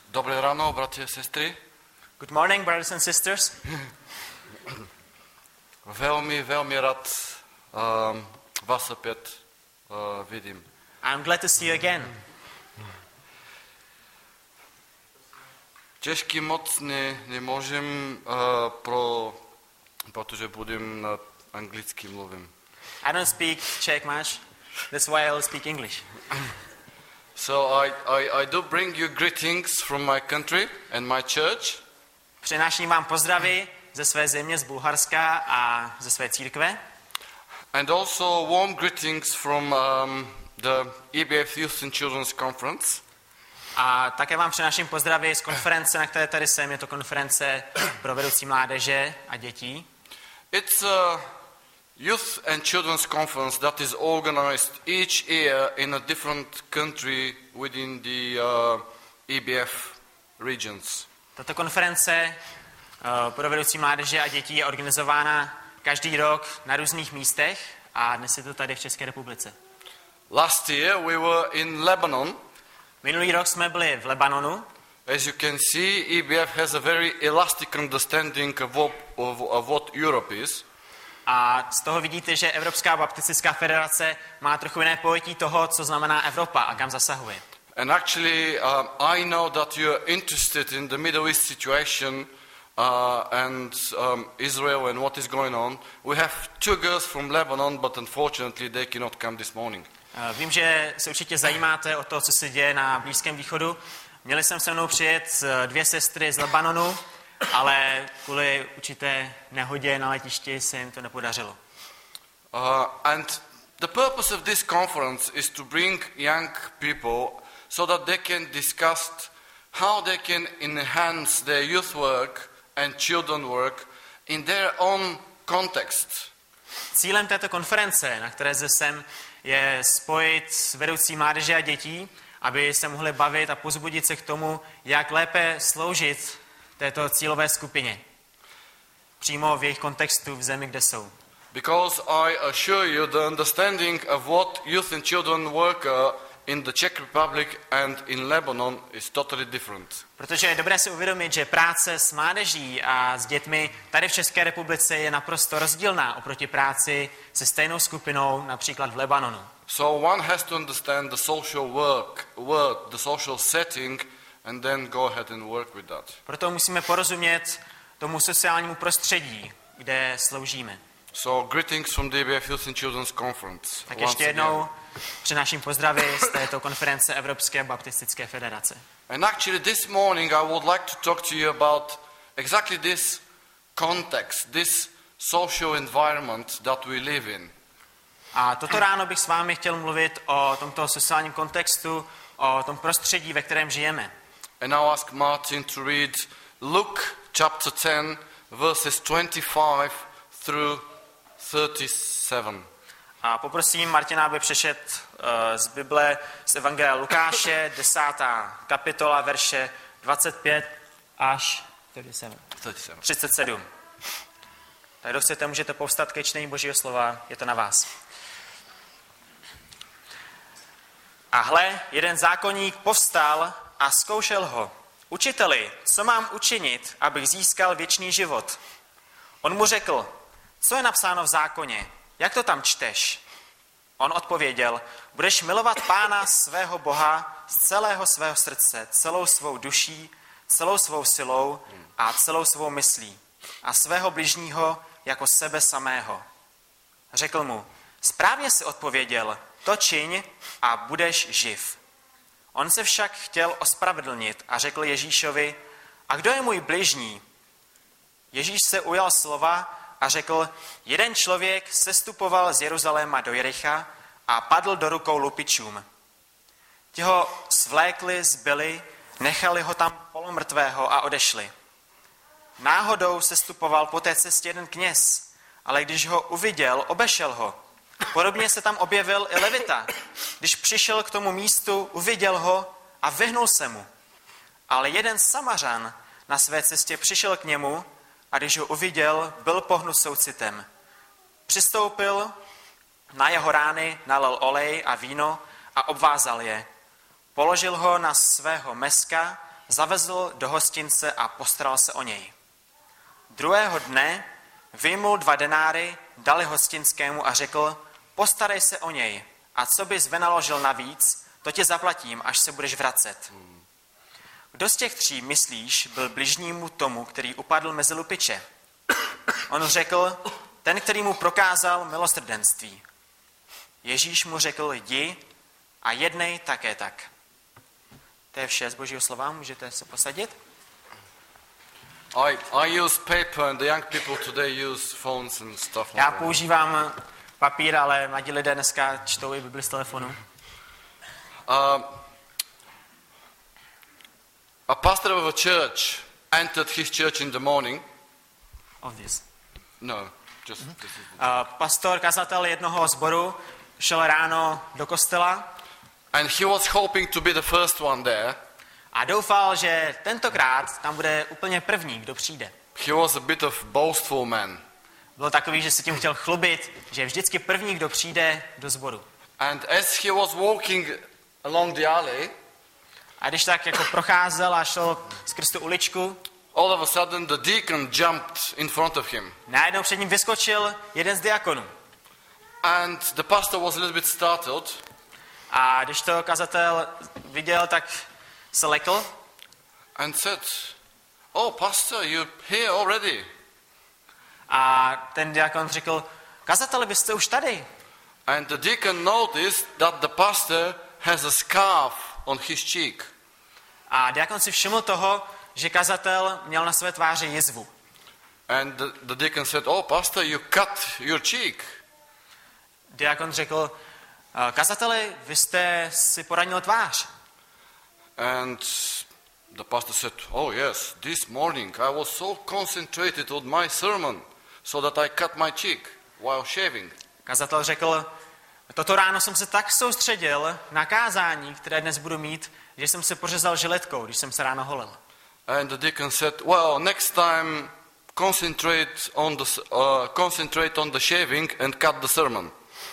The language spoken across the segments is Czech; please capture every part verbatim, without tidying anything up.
Dobré ráno, bratři a sestry. Good morning, brothers and sisters. Velmi, velmi rád um, vás opět uh, vidím. I'm glad to see you again. Česky moc ne, nemůžem, uh, pro, protože budem na anglicky mluvím. I don't speak Czech much. That's why I'll speak English. So I, I, I do bring you greetings from my country and my church. Přináším vám pozdravy ze své země, z Bulharska a ze své církve. And also warm greetings from um, the E B F Youth and Children's Conference. A také vám přináším pozdravy z konference, na které tady jsem. Je to konference pro vedoucí mládeže a dětí. It's a Youth and Children's Conference that is organized each year in a different country within the uh, E B F regions. Tato konference uh, pro vedoucí mládeže a dětí je organizována každý rok na různých místech a dnes je to tady v České republice. Last year we were in Lebanon. Minulý rok jsme byli v Lebanonu. As you can see, E B F has a very elastic understanding of what, of, of what Europe is. A z toho vidíte, že Evropská baptistická federace má trochu jiné pojetí toho, co znamená Evropa a kam zasahuje. And actually, um, I know that you're interested in the Middle East situation uh, and um, Israel and what is going on. We have two girls from Lebanon, but unfortunately they cannot come this morning. Vím, že se určitě zajímáte o to, co se děje na Blízkém východu. Měli jsem se mnou přijet dvě sestry z Lebanonu, ale kvůli určité nehodě na letišti se jim to nepodařilo. Uh, and the purpose of this conference is to bring young people so that they can discuss how they can enhance their youth work and children work in their own context. Cílem této konference, na které zde jsem, je spojit vedoucí mládeže a dětí, aby se mohli bavit a pozbudit se k tomu, jak lépe sloužit této cílové skupině. Přímo v jejich kontextu, v zemi, kde jsou. Because I assure you the understanding of what youth and children work uh, in the Czech Republic and in Lebanon is totally different. Protože je dobré si uvědomit, že práce s mládeží a s dětmi tady v České republice je naprosto rozdílná oproti práci se stejnou skupinou například v Lebanonu. So one has to understand the social work, work, the social setting, and then go ahead and work with that. Proto musíme porozumět tomu sociálnímu prostředí, kde sloužíme. So greetings from the E B F Youth and Children's Conference. Tak ještě jednou přináším pozdravy z této konference Evropské baptistické federace. And actually this morning I would like to talk to you about exactly this context, this social environment that we live in. A toto ráno bych s vámi chtěl mluvit o tomto sociálním kontextu, o tom prostředí, ve kterém žijeme. And I'll ask Martin to read Luke chapter ten, verses twenty-five through thirty-seven. A poprosím Martina, aby přečet uh, z Bible z Evangelia Lukáše, desátá kapitola, verše dvacet pět až třicet sedm. Tak kdo chcete, můžete povstat ke čtení Božího slova, je to na vás. A hle, jeden zákonník povstal a zkoušel ho. Učiteli, co mám učinit, abych získal věčný život? On mu řekl, co je napsáno v zákoně? Jak to tam čteš? On odpověděl, budeš milovat Pána svého Boha z celého svého srdce, celou svou duší, celou svou silou a celou svou myslí a svého bližního jako sebe samého. Řekl mu, správně si odpověděl, to čiň a budeš živ. On se však chtěl ospravedlnit a řekl Ježíšovi, a kdo je můj bližní? Ježíš se ujal slova a řekl, jeden člověk sestupoval z Jeruzaléma do Jericha a padl do rukou lupičům. Ti ho svlékli, zbyli, nechali ho tam polomrtvého a odešli. Náhodou sestupoval po té cestě jeden kněz, ale když ho uviděl, obešel ho. Podobně se tam objevil i Levita. Když přišel k tomu místu, uviděl ho a vyhnul se mu. Ale jeden Samařan na své cestě přišel k němu a když ho uviděl, byl pohnut soucitem. Přistoupil na jeho rány, nalil olej a víno a obvázal je. Položil ho na svého meska, zavezl do hostince a postaral se o něj. Druhého dne vyjmul dva denáry, dali hostinskému a řekl, postarej se o něj a co bys vynaložil navíc, to ti zaplatím, až se budeš vracet. Kdo z těch tří, myslíš, byl bližnímu tomu, který upadl mezi lupiče? On řekl, ten, který mu prokázal milosrdenství. Ježíš mu řekl, jdi a jednej také tak. To je vše z Božího slova, můžete se posadit. I, I use paper and the young people today use phones and stuff like Já that. používám papír, ale mladí lidé dneska čtou i Bibli z telefonu. Uh, a pastor of a church entered his church in the morning. Of this. No, just Mm-hmm. this is Uh, pastor, kazatel jednoho sboru šel ráno do kostela and he was hoping to be the first one there. a doufal, že tentokrát tam bude úplně první, kdo přijde. He was a bit of boastful man. Bylo takový, že se tím chtěl chlubit, že je vždycky první, kdo přijde do sboru. And as he was walking along the alley, A když tak jako procházel a šel skrz tu uličku, all of a sudden the deacon jumped in front of him. najednou před ním vyskočil jeden z diakonů. And the pastor was a little bit startled. A když to kazatel viděl, tak se lekl And said, "Oh, pastor, you're here already." a ten diakon řekl, kazateli, vy jste už tady. And the deacon noticed that the pastor has a scarf on his cheek. A diakon si všiml toho, že kazatel měl na své tváři jizvu. And the, the deacon said, "Oh, pastor, you cut your cheek." Diakon řekl, kazateli, vy jste si poranil tvář. And the pastor said, "Oh, yes, this morning I was so concentrated on my sermon so that I cut my cheek while shaving." Kazatel řekl, toto ráno jsem se tak soustředil na kázání, které dnes budu mít, že jsem se pořezal žiletkou, když jsem se ráno holil. And the deacon said, "Well, next time concentrate on the s- uh, concentrate on the shaving and cut the sermon."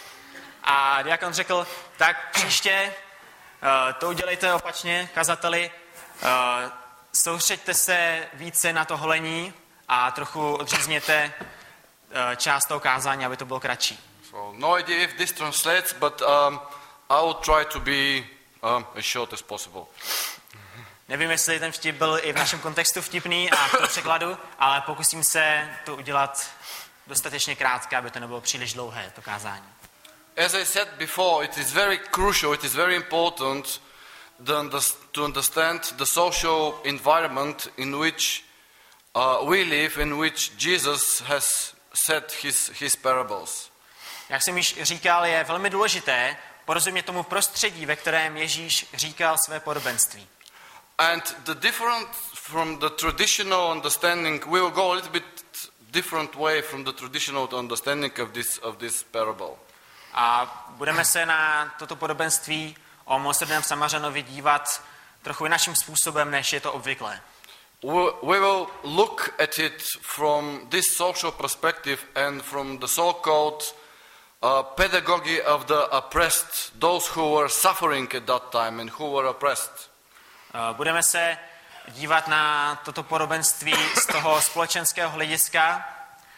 A diakon řekl, tak příště uh, to udělejte opačně, kazateli, uh, soustřeďte se více na to holení a trochu odřízněte uh, část toho kázání, aby to bylo kratší. So no idea if this translates, but um, I will try to be um, as short as possible. Nevím, jestli ten vtip byl i v našem kontextu vtipný a v tom překladu, ale pokusím se to udělat dostatečně krátké, aby to nebylo příliš dlouhé, to kázání. As I said before, it is very crucial, it is very important the unders- to understand the social environment in which uh, we live, in which Jesus has said his, his parables. Jak jsem již říkal, je velmi důležité porozumět tomu prostředí, ve kterém Ježíš říkal své podobenství. And the different from the traditional understanding, we will go a little bit different way from the traditional understanding of this, of this parable. A budeme se na toto podobenství o milosrdném Samařanovi dívat trochu jiným způsobem, než je to obvyklé. We will look at it from this social perspective and from the so-called uh, pedagogy of the oppressed, those who were suffering at that time and who were oppressed. Budeme se dívat na toto podobenství z toho společenského hlediska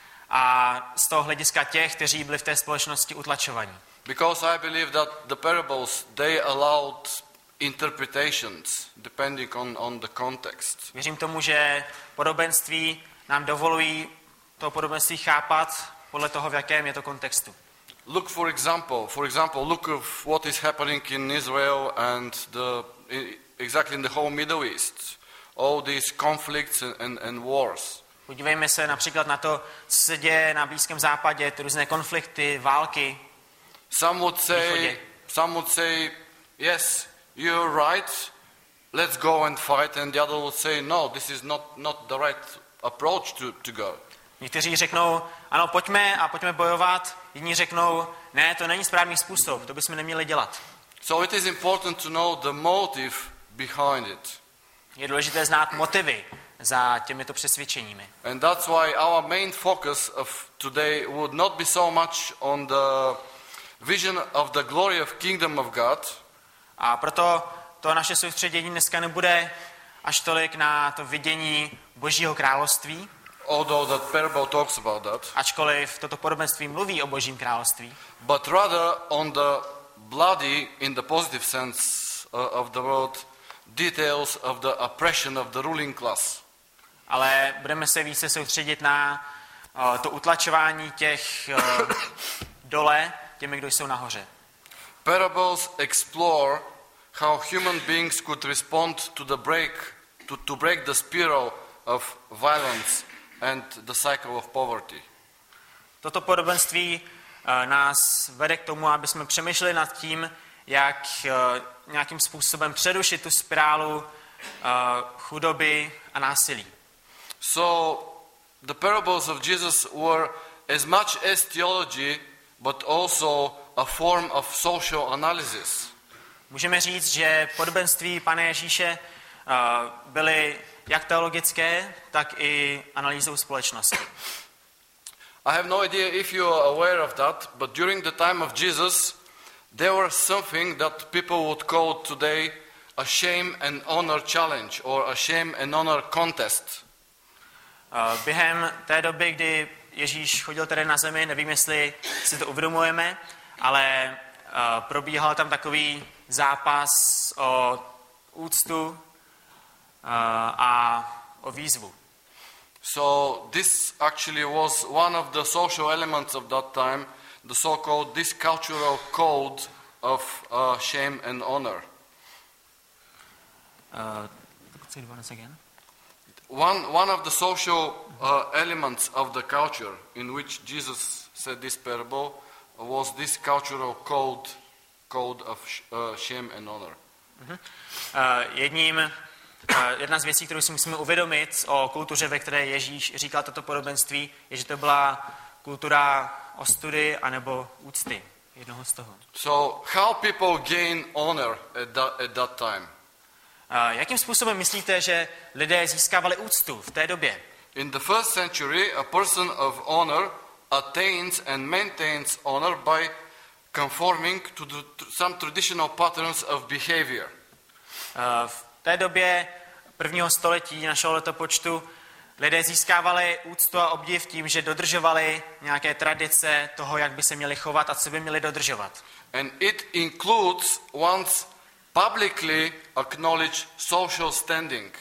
a z toho hlediska těch, kteří byli v té společnosti utlačovaní. Because I believe that the parables, they allowed interpretations depending on, on the context. Věřím tomu, že podobenství nám dovolují to podobenství chápat podle toho, v jakém je to kontextu. Look for example, for example, look of what is happening in Israel and the, exactly in the whole Middle East. All these conflicts and, and, and wars. Podívejme se například na to, co se děje na Blízkém západě, ty různé konflikty, války. Some would say, some would say, yes, you're right, let's go and fight, and the other would say, no, this is not, not the right approach to, to go. Někteří řeknou, ano, pojďme a pojďme bojovat. Jiní řeknou, ne, to není správný způsob, to bychom neměli dělat. So it is important to know the motive behind it. Je důležité znát motivy za těmito přesvědčeními. And that's why our main focus of today would not be so much on the vision of the glory of kingdom of God, A proto to naše soustředění dneska nebude až tolik na to vidění Božího království, although that parable talks about that, ačkoliv toto podobenství mluví o Božím království, but rather on the bloody, in the positive sense uh, of the word, details of the oppression of the ruling class. ale budeme se více soustředit na uh, to utlačování těch uh, dole, těmi, kdo jsou nahoře. Parables explore how human beings could respond to the break, to, to break the spiral of violence and the cycle of poverty. Toto podobenství uh, nás vede k tomu, aby jsme přemýšleli nad tím, jak uh, nějakým způsobem přerušit tu spirálu uh, chudoby a násilí. So the parables of Jesus were as much as theology, but also a form of social analysis. Můžeme říct, že podobenství Pana Ježíše uh, byly jak teologické, tak i analýzou společnosti. I have no idea if you are aware of that, but during the time of Jesus, there was something that people would call today a shame and honor challenge or a shame and honor contest. Uh, během té doby, kdy Ježíš chodil tady na zemi, nevím, jestli si to uvědomujeme, ale uh, probíhal tam takový zápas o úctu uh, a o výzvu. So this actually was one of the social elements of that time, the so-called this cultural code of uh, shame and honor. Uh, say it once again. One, one of the social uh, elements of the culture in which Jesus said this parable was this cultural code, code of sh- uh, shame and honor. Uh-huh. Uh, jedním, uh, jedna z věcí, kterou si musíme uvědomit o kultuře, ve které Ježíš říkal toto podobenství, je, že to byla kultura ostudy anebo úcty. Jednoho z toho. So how people gain honor at that, at that time? Uh, jakým způsobem myslíte, že lidé získávali úctu v té době? In the first century, a person of honor attains and maintains honor by conforming to, the, to some traditional patterns of behavior. Uh, v té době prvního století našeho letopočtu lidé získávali úctu a obdiv tím, že dodržovali nějaké tradice toho, jak by se měli chovat a co by měli dodržovat. And it includes one's publicly acknowledged social standing.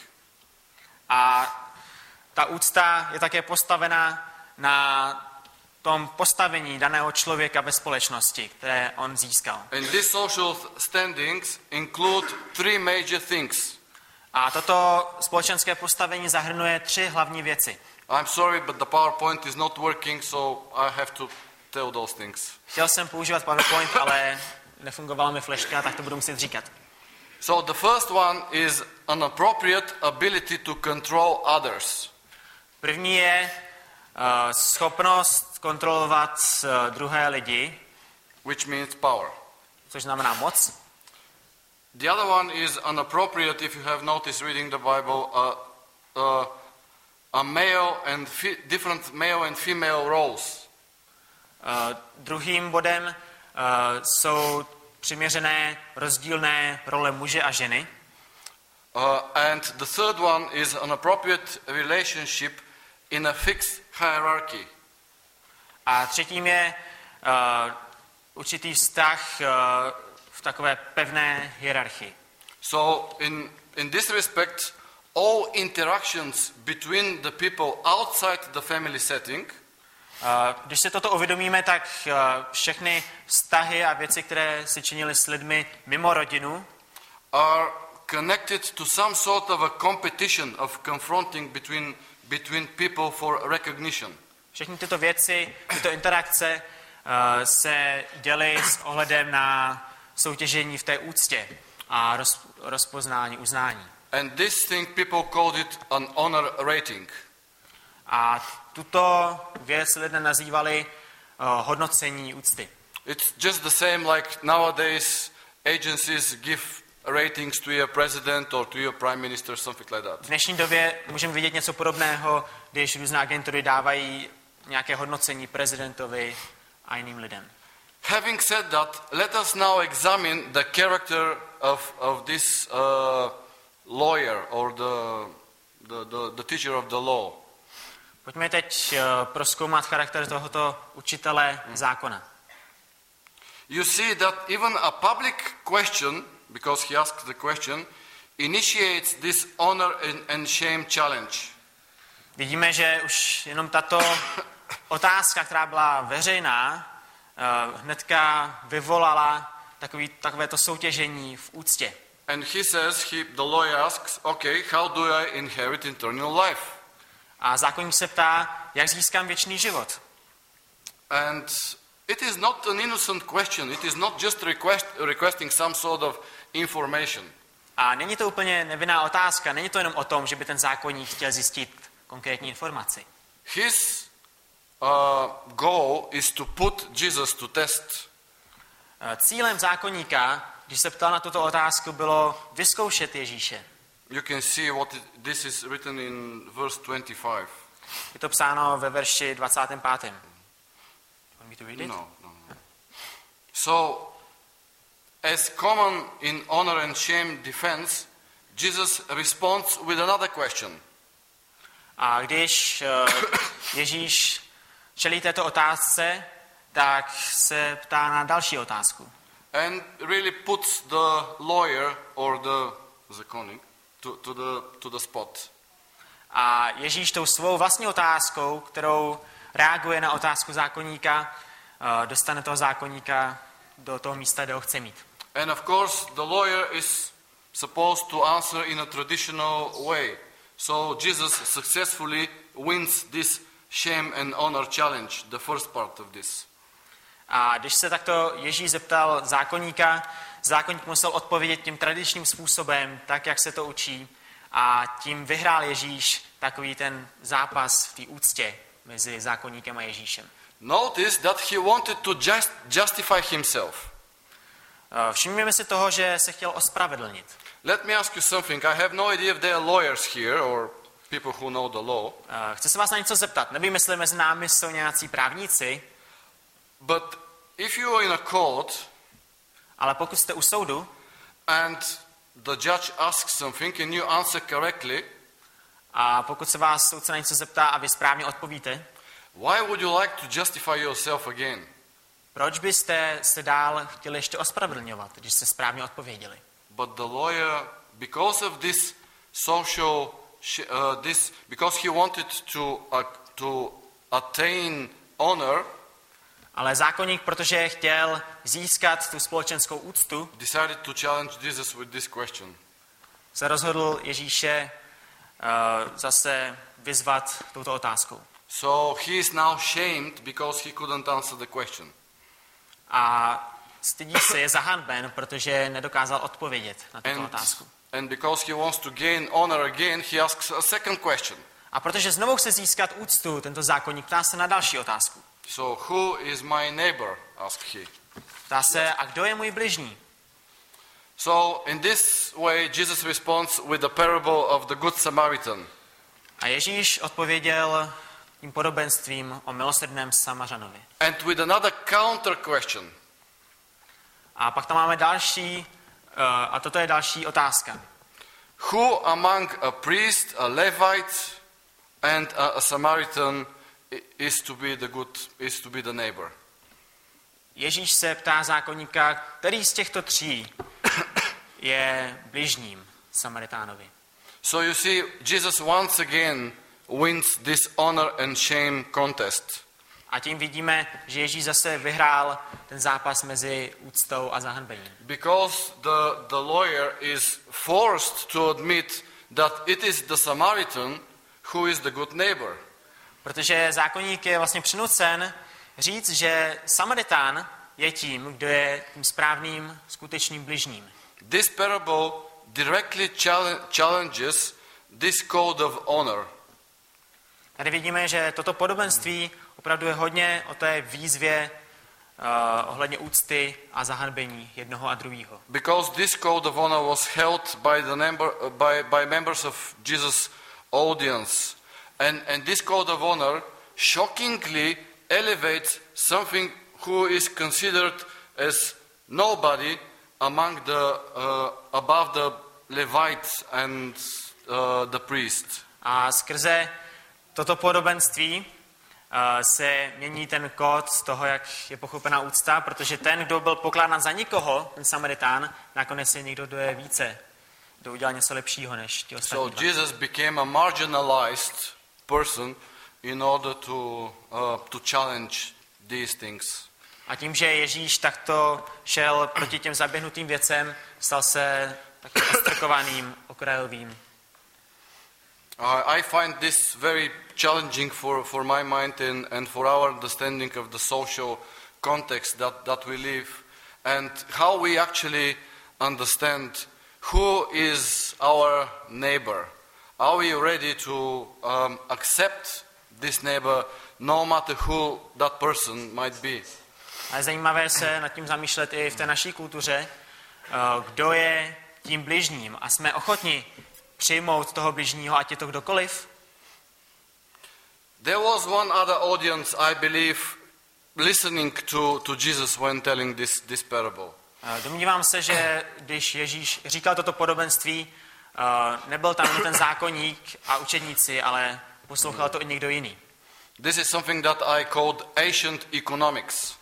A ta úcta je také postavena na tom postavení daného člověka ve společnosti, které on získal. And these social standings include three major things. A toto společenské postavení zahrnuje tři hlavní věci. I'm sorry, but the PowerPoint is not working, so I have to tell those things. Chtěl jsem používat PowerPoint, ale nefungovala mi fleška, tak to budu muset říkat. So the first one is an appropriate ability to control others. První je uh, schopnost kontrolovat uh, druhé lidi, Which means power. což znamená moc. The other one is inappropriate, if you have noticed reading the Bible, uh, uh, a male and fi- different male and female roles. Uh, druhým bodem uh, jsou přiměřené rozdílné role muže a ženy. Uh, and the third one is an appropriate relationship in a fixed hierarchy. A třetím je uh, určitý vztah uh, v takové pevné hierarchii. So in, in this respect, all interactions between the people outside the family setting Uh, když se toto uvědomíme, tak uh, všechny vztahy a věci, které si činili s lidmi mimo rodinu, are connected to some sort of a competition of confronting between, between people for recognition. všechny tyto věci, tyto interakce uh, se děly s ohledem na soutěžení v té úctě a roz, rozpoznání, uznání. And this thing people called it an honor rating. A tuto věc lidé nazývali uh, hodnocení úcty. It's just the same like nowadays agencies give ratings to your president or to your prime minister, something like that. V dnešní době můžeme vidět něco podobného, když různé agentury dávají nějaké hodnocení prezidentovi a jiným lidem. Having said that, let us now examine the character of, of this uh, lawyer or the, the, the, the teacher of the law. Pojďme teď prozkoumat charakter tohoto učitele zákona. You see that even a public question, because he asked the question, initiates this honor and, and shame challenge. Vidíme, že už jenom tato otázka, která byla veřejná, hnedka vyvolala takový, takovéto soutěžení v úctě. And he says, he, the lawyer asks, okay, how do I inherit eternal life? A zákonník se ptá, jak získám věčný život. And it is not an innocent question. It is not just request, requesting some sort of information. A není to úplně nevinná otázka, není to jenom o tom, že by ten zákonník chtěl zjistit konkrétní informaci. His uh, goal is to put Jesus to test. Cílem zákonníka, když se ptal na tuto otázku, bylo vyzkoušet Ježíše. You can see what it, this is written in verse twenty-five. Je to psáno ve verši dvacátém pátém. Want me to read it? No, no, no. So, as common in honor and shame defense, Jesus responds with another question. A když uh, Ježíš čelí této otázce, tak se ptá na další otázku. And really puts the lawyer or the zakonik to, to, the, to the spot. A Ježíš tou svou vlastní otázkou, kterou reaguje na otázku zákonníka, uh, dostane toho zákonníka do toho místa, kde ho chce mít. And of course, the lawyer is supposed to answer in a traditional way. So Jesus successfully wins this shame and honor challenge, the first part of this. A když se takto Ježíš zeptal zákonníka, zákonník musel odpovědět tím tradičním způsobem, tak, jak se to učí. A tím vyhrál Ježíš takový ten zápas v té úctě mezi zákonníkem a Ježíšem. Notice that he wanted to just justify himself. Všimněme si toho, že se chtěl ospravedlnit. Let me ask you something. I have no idea if there are lawyers here or people who know the law. Chci se vás na něco zeptat. Nevím, jestli mezi námi jsou nějací právníci. But if you are in a court, ale pokud jste u soudu, and the judge asks something and you answer correctly, a pokud se vás soudce na něco zeptá a vy správně odpovíte, why would you like to justify yourself again? Proč byste se dál chtěli ještě ospravedlňovat, když jste správně odpověděli? But the lawyer, because of this social, uh, this, because he wanted to uh, to attain honor, ale zákonník, protože chtěl získat tu společenskou úctu, decided to challenge Jesus with this question. Se rozhodl Ježíše uh, zase vyzvat touto otázkou. So he is now shamed because he couldn't answer the question. A stydí se, je zahanben, protože nedokázal odpovědět na tuto and, otázku. And because he wants to gain honor again, he asks a second question. A protože znovu chce získat úctu, tento zákonník ptá se na další otázku. So who is my neighbor? asked he. Ptá se, a kdo je můj bližní? So in this way Jesus responds with the parable of the Good Samaritan. A Ježíš odpověděl tím podobenstvím o milosrdném Samařanovi. And with another counter question. A pak tam máme další, uh, a toto je další otázka. Who among a priest, a Levite, and a, a Samaritan is to be the good, is to be the neighbor? Ježíš se ptá zákonníka, který z těchto tří je bližním Samaritánovi. So you see, Jesus once again wins this honor and shame contest. A tím vidíme, že Ježíš zase vyhrál ten zápas mezi úctou a zahanbením. Because the, the lawyer is forced to admit that it is the Samaritan who is the good neighbor. Protože zákonník je vlastně přinucen říct, že Samaritán je tím, kdo je tím správným, skutečným bližním. This parable directly challenges this code of honor. Tady vidíme, že toto podobenství opravdu je hodně o té výzvě uh, ohledně úcty a zahanbení jednoho a druhého. Because this code of honor was held by the member, uh, by, by members of Jesus' audience. And, and this code of honor shockingly elevates something who is considered as nobody among the, uh, above the Levites and uh, the priest. A skrze toto podobenství uh, se mění ten kód z toho, jak je pochopena úcta, protože ten, kdo byl pokládán za nikoho, ten Samaritán, nakonec je někdo, kdo je více, kdo udělal něco lepšího než ti ostatní. So Jesus became a marginalized person in order to uh, to challenge these things. A tím, že Ježíš takto šel proti těm zaběhnutým věcem, stal se takovým ostrkovaným, okrajovým. I find this very challenging for, for my mind and, and for our understanding of the social context that, that we live and how we actually understand who is our neighbor. Are we ready to um, accept this neighbor no matter who that person might be? A je zajímavé se nad tím zamýšlet i v té naší kultuře, kdo je tím bližním a jsme ochotni přijmout toho bližního, ať je to kdokoliv. There was one other audience, I believe, listening to, to Jesus when telling this, this parable. Domnívám se, že když Ježíš říkal toto podobenství, nebyl tam ten zákonník a učedníci, ale poslouchal to i někdo jiný. This is something that I called ancient economics.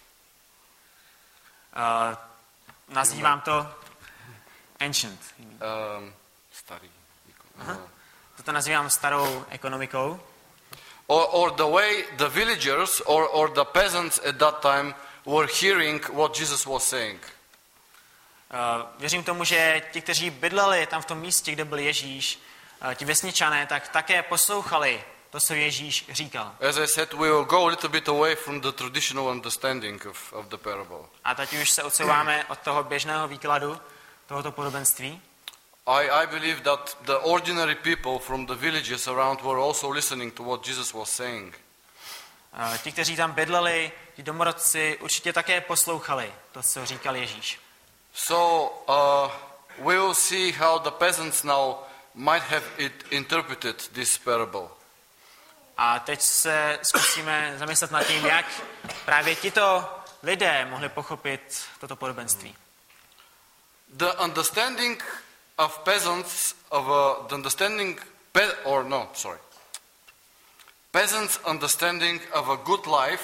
Uh, nazývám to ancient. Um, starý. Aha. Toto nazývám starou ekonomikou. Or, or the way the villagers or, or the peasants at that time were hearing what Jesus was saying. Uh, věřím tomu, že ti, kteří bydleli tam v tom místě, kde byl Ježíš, uh, ti vesničané, tak také poslouchali to, co Ježíš říkal. As I said, we will go a little bit away from the traditional understanding of, of the parable. A teď už se odsouváme od toho běžného výkladu tohoto podobenství. I, I believe that the ordinary people from the villages around were also listening to what Jesus was saying. Uh, ti, kteří tam bydleli, ti domorodci, určitě také poslouchali to, co říkal Ježíš. So uh, we will see how the peasants now might have it interpreted this parable. A teď se zkusíme zamyslet nad tím, jak právě tito lidé mohli pochopit toto podobenství. The understanding of peasants of uh, the understanding pe- or no sorry peasants understanding of a good life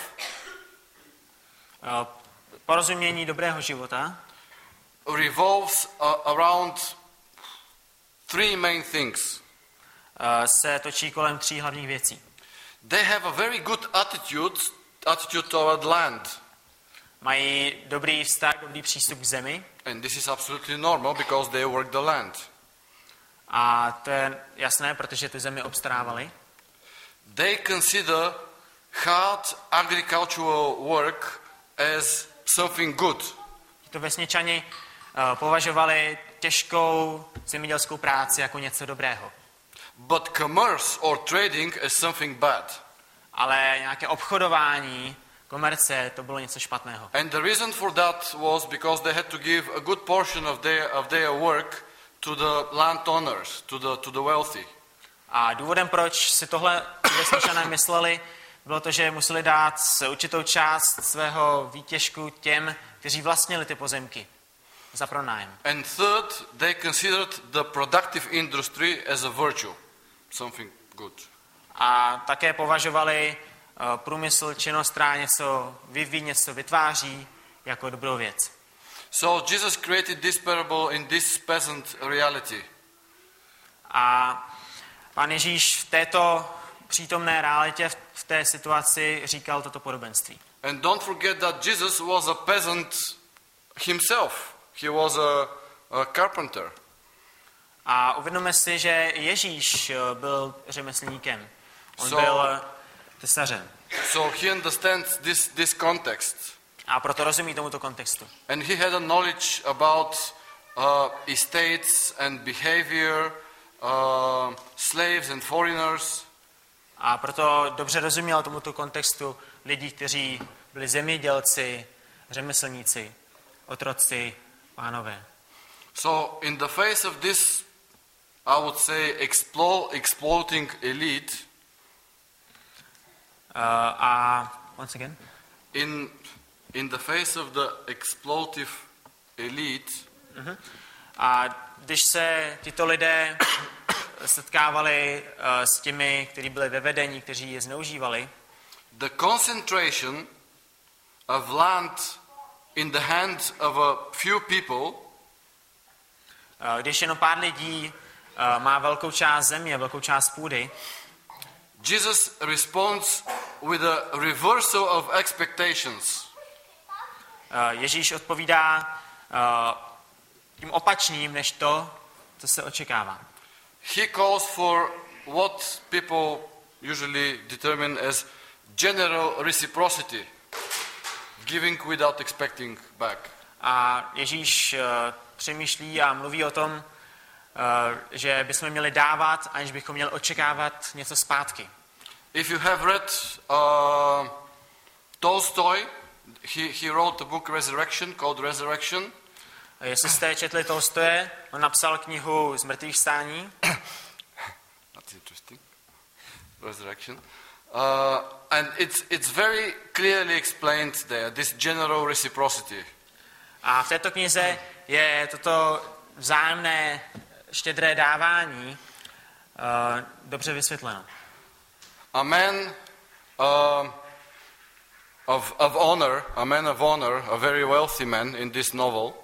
Uh, porozumění dobrého života revolves uh, around three main things. uh, se točí kolem tří hlavních věcí. They have a very good attitude attitude toward land. Mají dobrý vztah, dobrý přístup k zemi. And this is absolutely normal because they work the land. A to je jasné, protože tu zemi obstarávali. They consider hard agricultural work as something good. Tito vesničani uh, považovali těžkou zemědělskou práci jako něco dobrého. But commerce or trading as something bad. Ale nějaké obchodování, komerce, to bylo něco špatného. And the reason for that was because they had to give a good portion of their of their work to the landowners, to the to the wealthy. A důvodem, proč si tohle vesničané mysleli, bylo to, že museli dát určitou část svého výtěžku těm, kteří vlastnili ty pozemky za pronájem. And third, they considered the productive industry as a virtue, something good. A také považovali uh, průmysl, činnost, která něco vyvíjí, něco vytváří, jako dobrou věc. So Jesus created this parable in this peasant reality. A Pán Ježíš v této přítomné realitě, v té situaci říkal toto podobenství. And don't forget that Jesus was a peasant himself. He was a, a carpenter. A uvědomme si, že Ježíš byl řemeslníkem. On So- byl tesařem. So he understands this, this context. A proto rozumí tomuto kontextu. And he had a knowledge about uh, estates and behavior, uh, slaves and foreigners. A proto dobře rozuměl tomuto kontextu lidí, kteří byli zemědělci, řemeslníci, otroci, pánové. So in the face of this, I would say, explo- exploding elite, Uh, a once again, in, in the face of the exploitive elite, uh, A když se tyto lidé setkávali uh, s těmi, kteří byli ve vedení, kteří je zneužívali, the concentration of land in the hands of a few people uh, když jenom pár lidí uh, má velkou část země, velkou část půdy, Jesus responds with a reversal of expectations. uh, Ježíš odpovídá uh, tím opačným, než to, co se očekává. He calls for what people usually determine as general reciprocity, giving without expecting back. A Ježíš uh, přemýšlí a mluví o tom, uh, že bychom měli dávat, aniž bychom měli očekávat něco zpátky. If you have read uh, Tolstoy, he, he wrote a book Resurrection called Resurrection. Jestli jste četli Tolstoje, on napsal knihu Z mrtvých stání. That's interesting. Resurrection. Uh, and it's, it's very clearly explained there, this general reciprocity. A v této knize je toto vzájemné štědré dávání uh, dobře vysvětleno. A man uh, of, of honor, a man of honor, a very wealthy man in this novel, uh,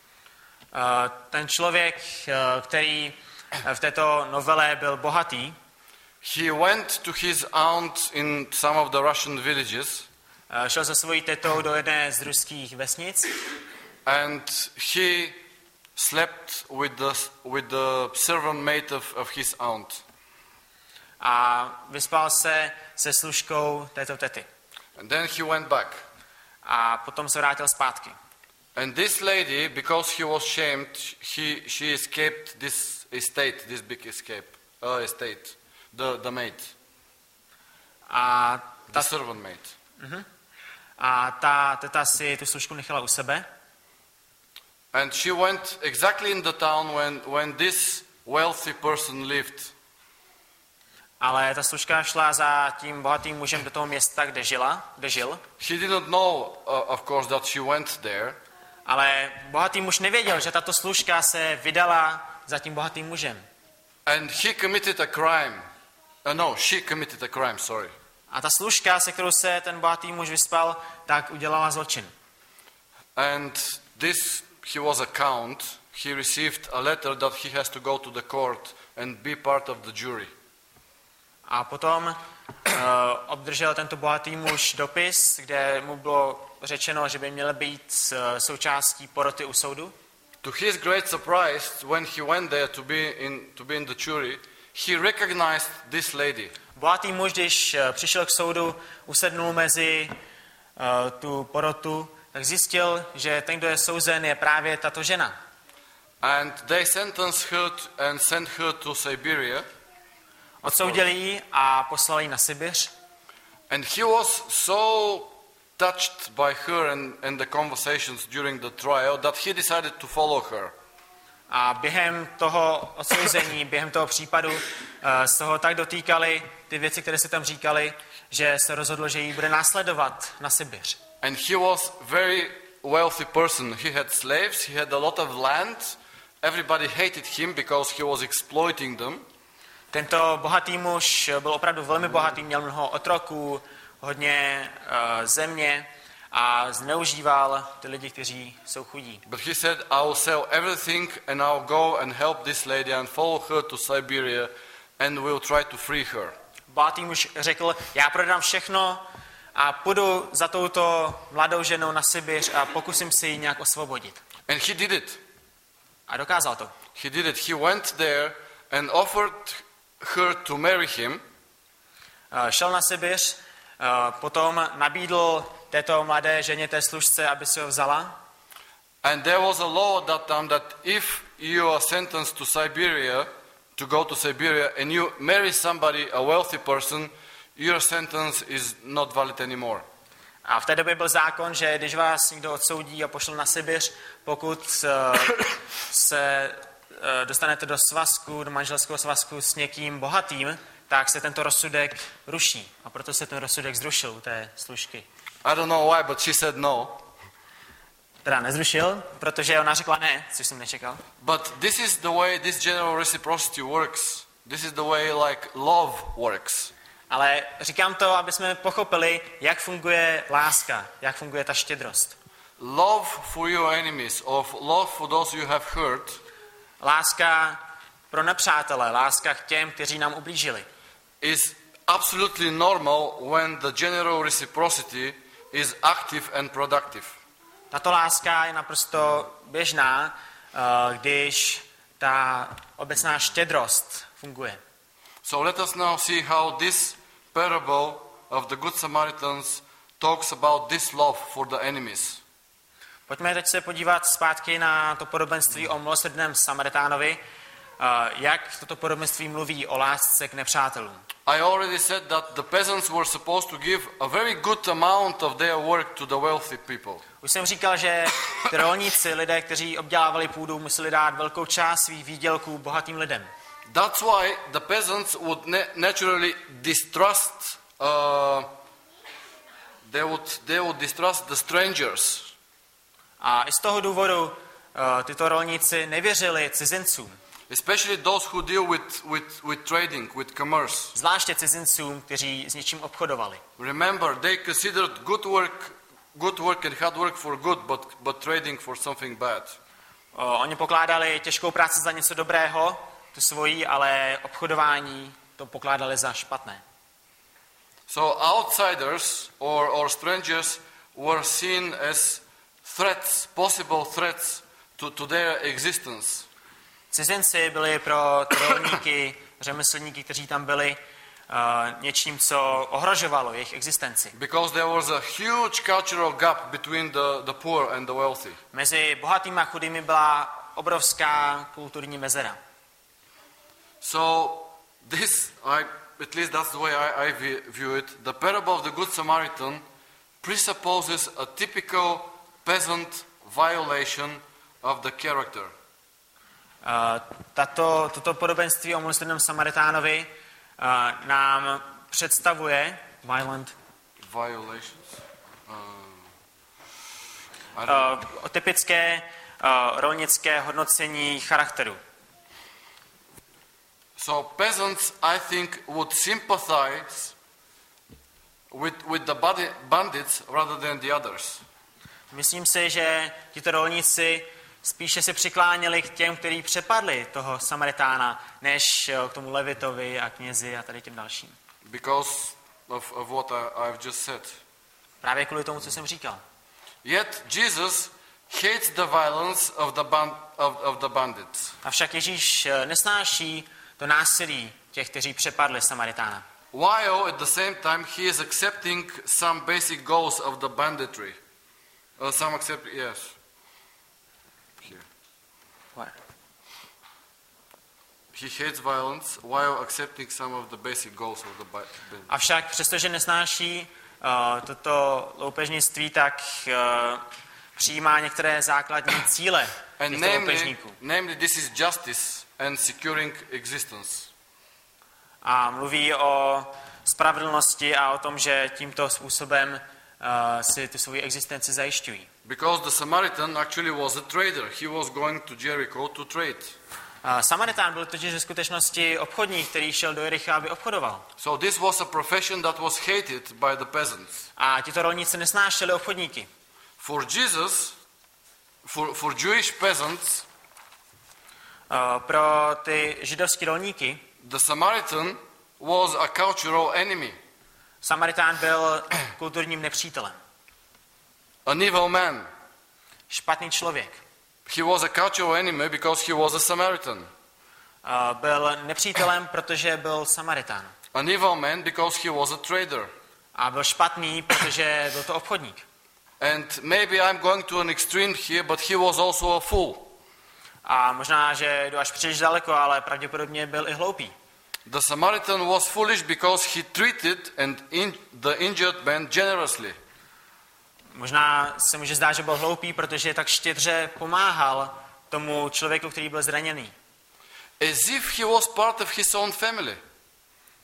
ten člověk, uh, který v této novele byl bohatý, he went to his aunt in some of the Russian villages, uh, šel se svojí tetou do jedné z ruských vesnic and he slept with the, with the servant maid of, of his aunt. a vyspal se se služkou této tety. And then he went back. A potom se vrátil zpátky. And this lady, because he was shamed, he, she escaped this estate, this big escape, uh, estate, the, the maid, A the ta, servant maid. uh-huh. a ta teta si tu služku nechala u sebe. And she went exactly in the town when, when this wealthy person lived. Ale ta služka šla za tím bohatým mužem do toho města, kde žila, kde žil. He didn't know, uh, of course, that she went there. Ale bohatý muž nevěděl, že tato služka se vydala za tím bohatým mužem. And he committed a crime. Uh, no, she committed a crime, sorry. A ta služka, se kterou se ten bohatý muž vyspal, tak udělala zločin. And this, he was a count. He received a letter that he has to go to the court and be part of the jury. A potom uh, obdržel tento bohatý muž dopis, kde mu bylo řečeno, že by měl být uh, součástí poroty u soudu. To his great surprise, when he went there to be in, to be in the jury, he recognized this lady. Bohatý muž, když uh, přišel k soudu, usednul mezi uh, tu porotu, tak zjistil, že ten, kdo je souzen, je právě tato žena. And they sentenced her to, and sent her to Siberia. Odsoudili ji a poslali ji na Sibiř. And he was so touched by her and, and the conversations during the trial that he decided to follow her. A během toho odsouzení, během toho případu uh, z toho tak dotýkali ty věci, které se tam říkali, že se rozhodl, že ji bude následovat na Sibiř. And he was very wealthy person. He had slaves, he had a lot of land. Everybody hated him because he was exploiting them. Tento bohatý muž byl opravdu velmi bohatý, měl mnoho otroků, hodně uh, země a zneužíval ty lidi, kteří jsou chudí. But he said, I will sell everything and I'll go and help this lady and follow her to Siberia and we'll try to free her. Bohatý muž řekl, já prodám všechno a půjdu za touto mladou ženou na Sibiř a pokusím se ji nějak osvobodit. And he did it. A dokázal to. He did it. He went there and offered her to marry him. Uh, šel na Sibiř, uh, potom nabídl této mladé ženě, té služce, aby si ho vzala. And there was a law at that time that if you are sentenced to Siberia, to go to Siberia, and you marry somebody, a wealthy person, your sentence is not valid anymore. A v té době byl zákon, že když vás někdo odsoudí a pošle na Sibiř, pokud uh, se uh, dostanete do svazku, do manželského svazku s někým bohatým, tak se tento rozsudek ruší. A proto se ten rozsudek zrušil u té služky. I don't know why, but she said no. teda nezrušil, protože ona řekla ne, což jsem nečekal. But this is the way this general reciprocity works. This is the way like love works. Ale říkám to, aby jsme pochopili, jak funguje láska, jak funguje ta štědrost. Love for your enemies, or love for those you have hurt, Láska pro nepřátele, láska k těm, kteří nám ublížili, is absolutely normal when the general reciprocity is active and productive. Tato láska je naprosto běžná, eh, když ta obecná štědrost funguje. So let us now see how this parable of the Good Samaritans talks about this love for the enemies. Pojďme teď se podívat zpátky na to podobenství o milosrdném Samaritánovi, eh, jak toto podobenství mluví o lásce k nepřátelům. I already said that the peasants were supposed to give a very good amount of their work to the wealthy people. Už jsem říkal, že ty rolníci, lidé, kteří obdělávali půdu, museli dát velkou část svých výdělků bohatým lidem. That's why the peasants would na- naturally distrust. Uh, they would they would distrust the strangers. A i z toho důvodu uh, tyto rolníci nevěřili cizincům. Especially those who deal with, with, with trading, with commerce. Zvláště cizincům, kteří s něčím obchodovali. Remember, they considered good work, good work and hard work for good, but, but trading for something bad. O, oni pokládali těžkou práci za něco dobrého, tu svoji, ale obchodování to pokládali za špatné. So outsiders or, or strangers were seen as threats, possible threats to, to their existence. Cizinci byli pro ty rolníky, řemeslníky, kteří tam byli, uh, něčím, co ohrožovalo jejich existenci. Because there was a huge cultural gap between the, the poor and the wealthy. Mezi bohatými a chudými byla obrovská kulturní mezera. So this, I, at least that's the way I, I view it, the parable of the Good Samaritan presupposes a typical peasant violation of the character. Uh, tato, toto podobenství o milosrdném Samaritánovi uh, nám představuje violent, Violations? Uh, I uh, don't o typické uh, rolnické hodnocení charakteru. So peasants, I think, would sympathize with, with the body, bandits rather than the others. Myslím si, že tito rolníci spíše se přikláněli k těm, kteří přepadli toho Samaritána, než k tomu Levitovi a knězi a tady těm dalším. Because of, of what I, I've just said. Právě kvůli tomu, co jsem říkal. Yet Jesus hates the violence of the, band, of, of the bandits. Avšak Ježíš nesnáší to násilí těch, kteří přepadli Samaritána. While at the same time he is accepting some basic goals of the banditry. Uh, some accept, yes. Here. Where? He hates violence while accepting some of the basic goals of the banditry. Avšak přestože nesnáší uh, toto loupežnictví, tak uh, přijímá některé základní cíle And těchto namely, loupežníků. namely, this is justice and securing existence. A mluví o spravedlnosti a o tom, že tímto způsobem uh, si tu svou existenci zajišťují. Because the Samaritan actually was a trader. He was going to Jericho to trade. Uh, Samaritán byl totiž ve skutečnosti obchodník, který šel do Jericha, aby obchodoval. So this was a profession that was hated by the peasants. A tito rolníci nesnášeli obchodníky. For Jesus, for, for Jewish peasants, Uh, pro ty židovský rolníky the Samaritan was a cultural enemy, Samaritán byl kulturním nepřítelem. an evil man. Špatný člověk. He was a cultural enemy because he was a Samaritan. Uh, byl nepřítelem, protože byl Samaritán. An evil man because he was a trader. A byl špatný, protože byl to obchodník. And maybe I'm going to an extreme here, but he was also a fool. A možná, že jdu až příliš daleko, ale pravděpodobně byl i hloupý. The Samaritan was foolish because he treated and in the injured man generously. Možná se může zdát, že byl hloupý, protože tak štědře pomáhal tomu člověku, který byl zraněný. As if he was part of his own family.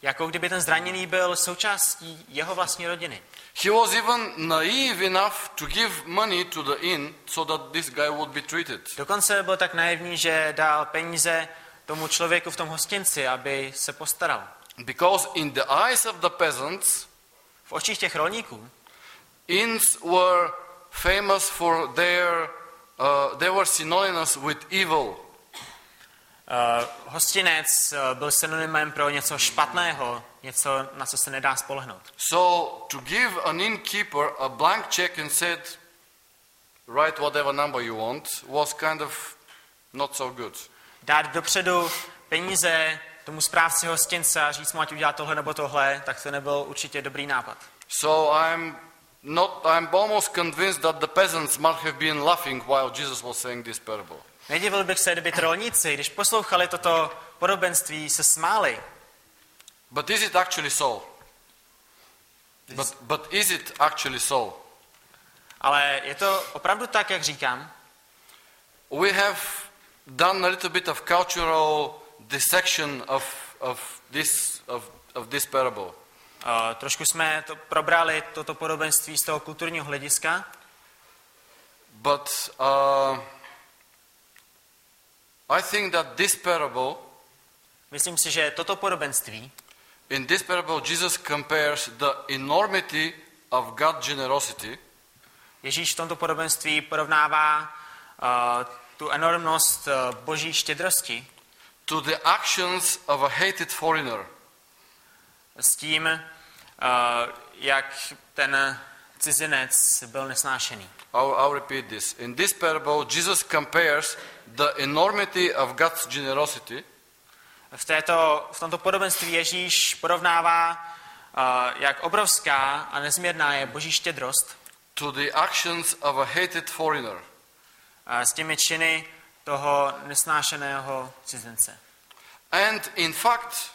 jako kdyby ten zraněný byl součástí jeho vlastní rodiny. He was even naive enough to give money to the inn so that this guy would be treated. Dokonce byl tak naivní, že dal peníze tomu člověku v tom hostinci, aby se postaral. Because in the eyes of the peasants, V očích těch rolníků inns were famous for their, uh, they were synonymous with evil. Uh, hostinec uh, byl synonymem pro něco špatného, něco, na co se nedá spolehnout. So to give an innkeeper a blank check and said, write whatever number you want, was kind of not so good. Dát dopředu peníze tomu správci hostince a říct mu, ať udělá tohle nebo tohle, tak to nebyl určitě dobrý nápad. So I'm not, I'm almost convinced that the peasants must have been laughing while Jesus was saying this parable. Nedivil bych se, kdyby trolníci, když poslouchali toto podobenství, se smáli. But is it actually so? But, but is it actually so? Ale je to opravdu tak, jak říkám. We have done a little bit of cultural dissection of, of, this, of, of this parable. Uh, trošku jsme to probrali, toto podobenství z toho kulturního hlediska. But uh, I think that this parable, Myslím si, že toto podobenství, in this parable Jesus compares the enormity of God's generosity Ježíš v tomto podobenství porovnává uh, tu enormnost uh, boží štědrosti to the actions of a hated foreigner. s tím, uh, jak ten cizinec byl nesnášený. I'll, I'll repeat this. In this parable, Jesus compares the enormity of God's generosity V, této, v tomto podobenství Ježíš porovnává, uh, jak obrovská a nezměrná je boží štědrost to the actions of a hated foreigner. uh, s těmi činy toho nesnášeného cizince. And in fact,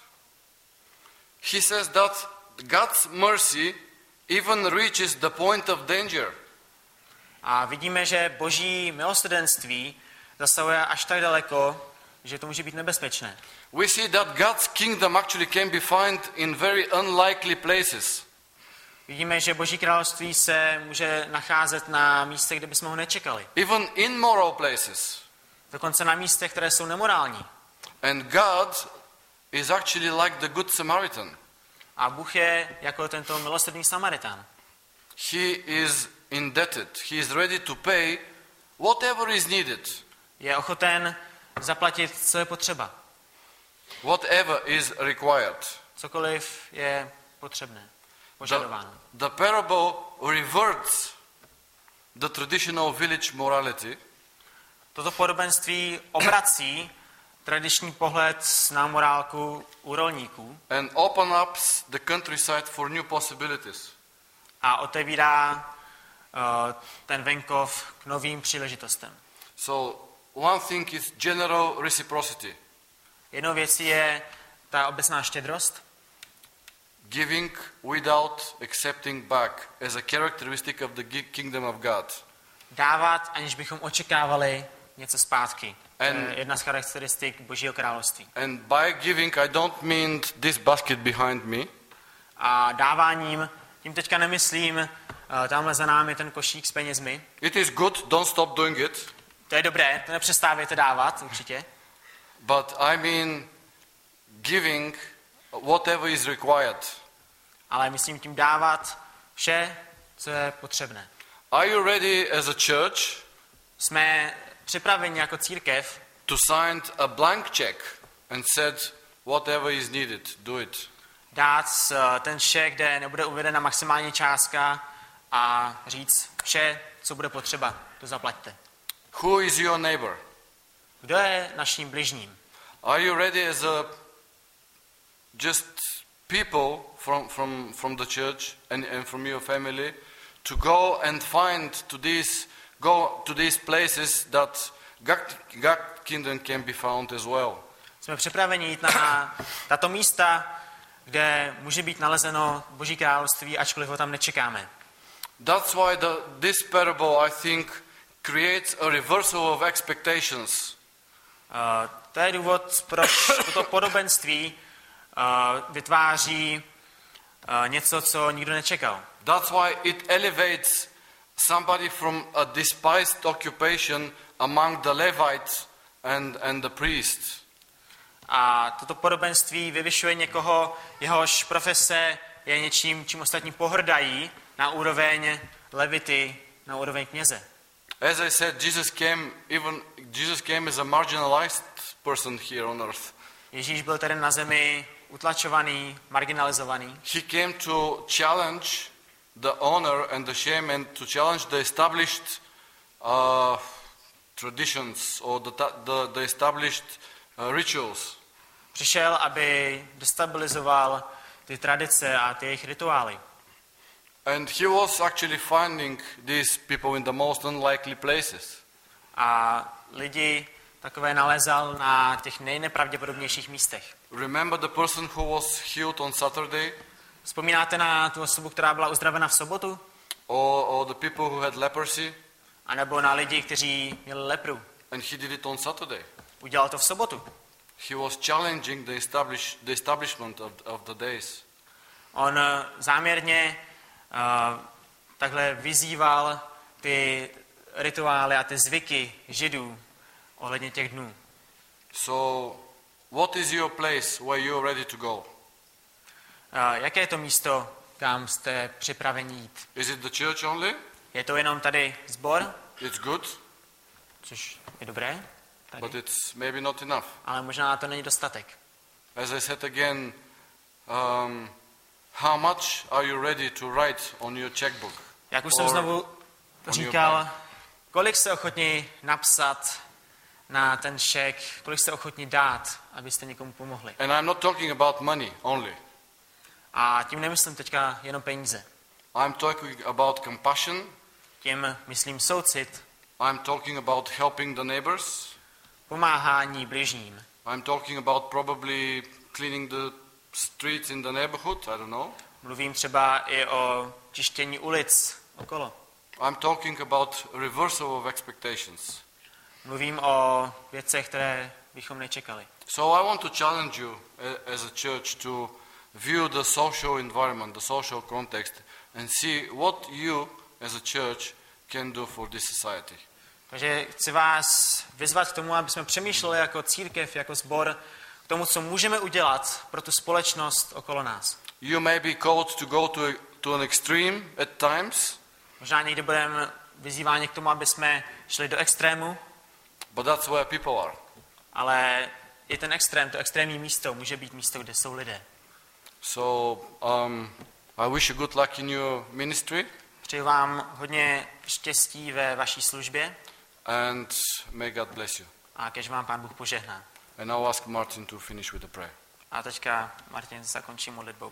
he says that God's mercy even reaches the point of danger. A vidíme, že boží milosrdenství zasahuje až tak daleko, že to může být nebezpečné. We see that God's kingdom actually can be found in very unlikely places. Vidíme, že boží království se může nacházet na místech, kde bychom ho nečekali. Even immoral places. Dokonce na místech, které jsou nemorální. And God is actually like the good Samaritan. A Bůh je jako tento milosrdný Samaritán. He is indebted. He is ready to pay whatever is needed. Je ochoten zaplatit, co je potřeba. Whatever is required. Cokoliv je potřebné, požadováno. The, the parable reverts the traditional village morality Toto podobenství obrací tradiční pohled na morálku u rolníků and open up the countryside for new possibilities. a otevírá uh, ten venkov k novým příležitostem. So one thing is general reciprocity. Jednou věcí je ta obecná štědrost, Giving without accepting back as a characteristic of the gi- kingdom of God. dávat, aniž bychom očekávali něco zpátky. To je And- jedna z charakteristik Božího království. And by giving I don't mean this basket behind me. A dáváním, tím teďka nemyslím, uh, tamhle za námi ten košík s penězmi. It is good, don't stop doing it. To je dobré, to nepřestávejte dávat, určitě. But I mean giving whatever is required. Ale myslím tím dávat vše, co je potřebné. Are you ready as a church Jsme připraveni jako církev to sign a blank check and said whatever is needed, do it. dát uh, ten šek, kde nebude uvedena maximální částka a říct vše, co bude potřeba, to zaplaťte. Who is your neighbor? Kdo je naším bližním? Are you ready as a just people from, from, from the church and, and from your family to go and find to these go to these places that God, God kingdom can be found as well? Jsme připraveni jít na tato místa, kde může být nalezeno Boží království, ačkoliv ho tam nečekáme. That's why the, this parable, I think, creates a reversal of expectations. Uh, to je důvod, proč toto podobenství vytváří uh, něco, co nikdo nečekal. That's why it elevates somebody from a despised occupation among the Levites and, and the priests. A toto podobenství vyvyšuje někoho, jehož profese je něčím, čím ostatní pohrdají, na úroveň levity, na úroveň kněze. As I said, Jesus came even Jesus came as a marginalized person here on earth. Ježíš byl tady na zemi utlačovaný, marginalizovaný. He came to challenge the honor and the shame and to challenge the established uh, traditions or the, the, the established uh, rituals. Přišel, aby destabilizoval ty tradice a ty jejich rituály. And he was actually finding these people in the most unlikely places. A lidi takové nalezal na těch nejnepravděpodobnějších místech. Remember the person who was healed on Saturday? Vzpomínáte na tu osobu, která byla uzdravena v sobotu? Or, or the people who had leprosy? A nebo na lidi, kteří měli lepru? And he did it on Saturday. Udělal to v sobotu. He was challenging the, establish, the establishment of, of the days. On záměrně uh, takhle vyzýval ty rituály a ty zvyky Židů ohledně těch dnů. So, what is your place where you are ready to go? Uh, jaké je to místo, kam jste připraveni jít? Is it the church only? Je to jenom tady sbor, It's good, což je dobré, tady, but it's maybe not enough. ale možná to není dostatek. As I said again, um, how much are you ready to write on your checkbook? Jak už jsem Or znovu on your říkal, plan? kolik jste ochotni napsat na ten šek, kolik jste ochotni dát, abyste někomu pomohli. And I'm not talking about money only. A tím nemyslím teďka jenom peníze. I'm talking about compassion. Tím myslím soucit, I'm talking about helping the neighbors. pomáhání bližním. I'm talking about probably cleaning the streets in the neighborhood. I don't know. Mluvím třeba i o čištění ulic okolo. I'm talking about reversal of expectations. Mluvím o věcech, které bychom nečekali. So I want to challenge you as a church to view the social environment, the social context, and see what you as a church can do for this society. Takže chci vás vyzvat k tomu, aby jsme přemýšleli jako církev, jako sbor, k tomu, co můžeme udělat pro tu společnost okolo nás. You may be called to go to, a, to an extreme at times, Možná někdy budeme vyzýváni k tomu, aby jsme šli do extrému, but that's where people are. ale i ten extrém, to extrémní místo, může být místo, kde jsou lidé. So um, I wish you good luck in your ministry, Přeji vám hodně štěstí ve vaší službě and may God bless you. a kež vám Pán Bůh požehná. And I'll ask Martin to finish with a prayer. A teďka Martin zakončí modlitbou.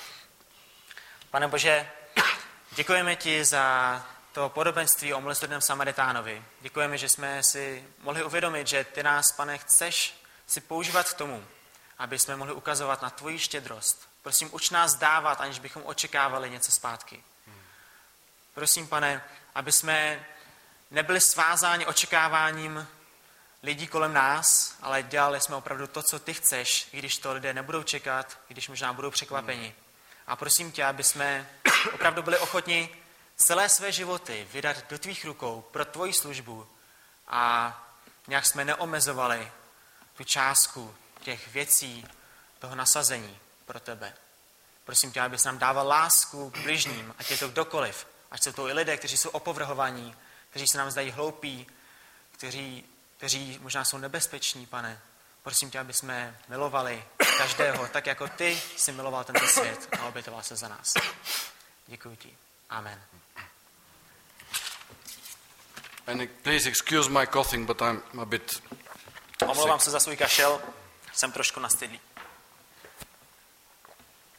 Pane Bože, děkujeme ti za to podobenství o milosrdném Samaritánovi. Děkujeme, že jsme si mohli uvědomit, že ty nás, Pane, chceš si používat k tomu, aby jsme mohli ukazovat na tvoji štědrost. Prosím, uč nás dávat, aniž bychom očekávali něco zpátky. Prosím, Pane, aby jsme nebyli svázáni očekáváním lidí kolem nás, ale dělali jsme opravdu to, co ty chceš, i když to lidé nebudou čekat, i když možná budou překvapeni. A prosím tě, aby jsme opravdu byli ochotni celé své životy vydat do tvých rukou pro tvoji službu a nějak jsme neomezovali tu částku těch věcí, toho nasazení pro tebe. Prosím tě, aby jsi nám dával lásku k bližním, ať je to kdokoliv, ať jsou to i lidé, kteří jsou opovrhovaní, kteří se nám zdají hloupí, kteří, kteří možná jsou nebezpeční, Pane. Prosím tě, aby jsme milovali každého, tak jako ty jsi miloval tento svět a obětoval se za nás. Děkuji ti. Amen. And please excuse my coughing, but I'm a bit Omlouvám se za svůj kašel, jsem trošku nastydlý.